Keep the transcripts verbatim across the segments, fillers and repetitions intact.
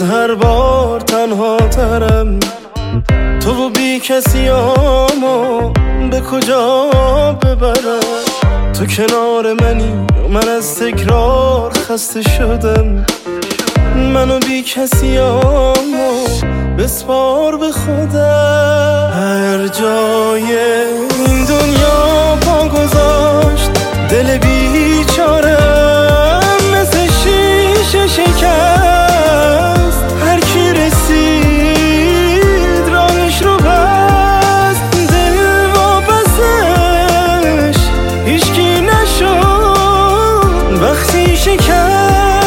هر بار تنها ترم. تو و بی کسیامو به کجا ببرم؟ تو کنار منی و من از تکرار خسته شدم. منو بی کسیامو بسپار به خودم. هر جای این دنیا پا گذاشت دل بیچارم مثل شیشه شکست. هر کی رسید راهش رو بست، دل واپسش هیچکی نشد وقتی شکست.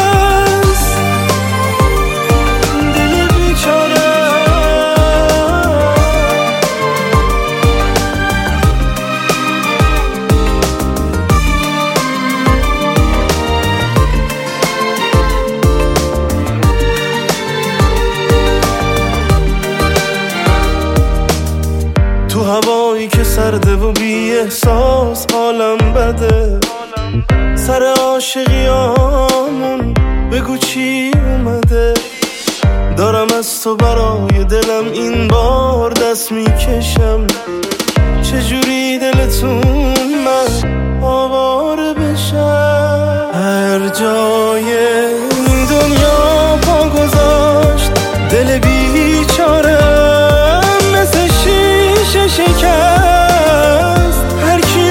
تو هوایی که سرده و بی احساس حالم بده. سر عاشقیامون بگو چی اومده؟ دارم از تو برای دلم این بار دست میکشم. چجوری دلتون من آواره بشم؟ هر جای این دنیا پا گذاشت دل بیچارم مثل شیشه شکست. هر کی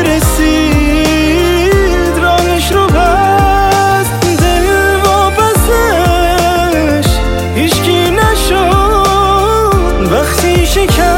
رسید راهش رو بست، دل واپسش هیچکی نشد وقتی شکست.